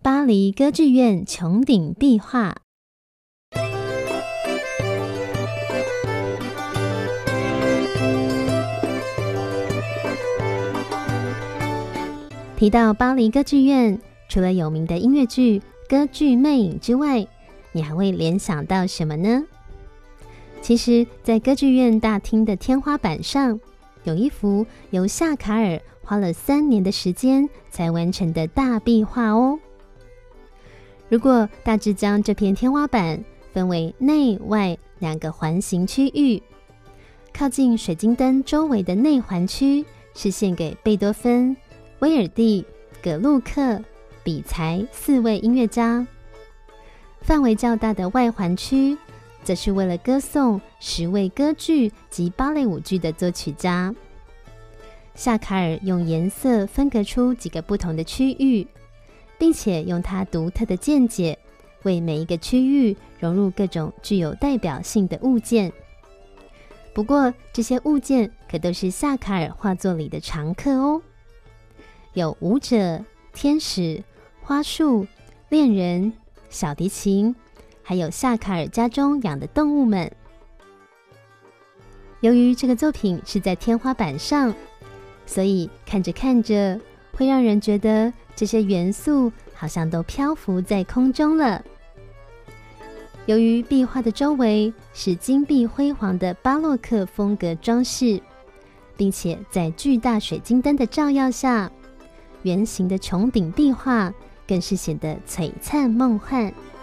巴黎歌剧院穹顶壁画。提到巴黎歌剧院，除了有名的音乐剧《歌剧魅影》之外，你还会联想到什么呢？其实，在歌剧院大厅的天花板上，有一幅由夏卡尔花了3年的时间才完成的大壁画哦。如果大致将这片天花板分为内外2个环形区域，靠近水晶灯周围的内环区是献给贝多芬、威尔第、葛路克、比才4位音乐家，范围较大的外环区则是为了歌颂10位歌剧及芭蕾舞剧的作曲家。夏卡尔用颜色分隔出几个不同的区域，并且用他独特的见解为每一个区域融入各种具有代表性的物件。不过这些物件可都是夏卡尔画作里的常客哦，有舞者、天使、花束、恋人、小提琴，还有夏卡尔家中养的动物们。由于这个作品是在天花板上，所以看着看着会让人觉得这些元素好像都漂浮在空中了。由于壁画的周围是金碧辉煌的巴洛克风格装饰，并且在巨大水晶灯的照耀下，圆形的穹顶壁画更是显得璀璨梦幻。